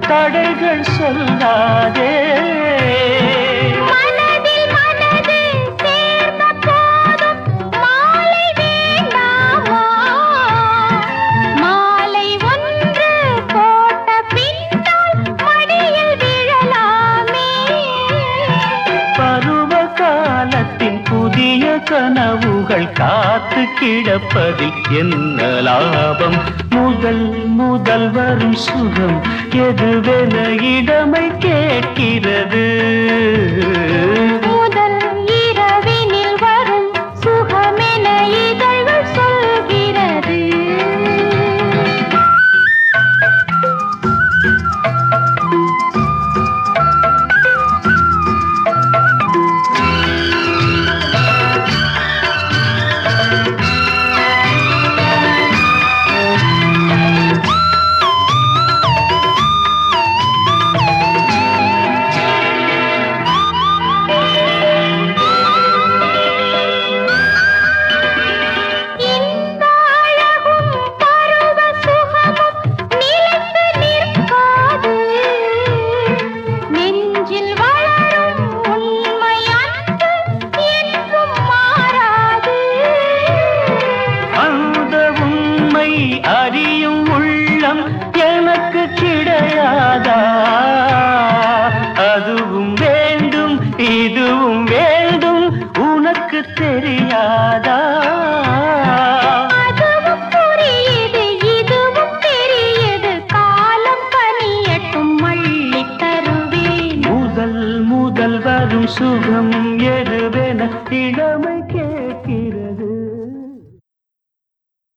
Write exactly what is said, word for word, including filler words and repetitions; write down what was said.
தடைகள் சொல்லாதே. மனதில் மனது சேர்ந்த போதும் மாலை வேண்டாமா? மாலை ஒன்று போட்ட பின்னால் மடியில் விழலாமே. பருவ காலத்தின் புதிய கனவுகள் காத்து கிடப்பதில் என்ன லாபம்? முதல் முதல் வரும் சுகம் எதுவென இடமை கேட்கிறது. முதல் இரவினில் வரும் சுகமென இதழ்கள் சொல்கிறது. அறியும் உள்ளம் எனக்கு கிடையாதா? அதுவும் வேண்டும் இதுவும் வேண்டும் உனக்கு தெரியாதா? அதுவும் புரியுது இதுவும் தெரியுது, காலம் பனியட்டும் மள்ளி தருவேன். முதல் முதல் வரும் சுகம்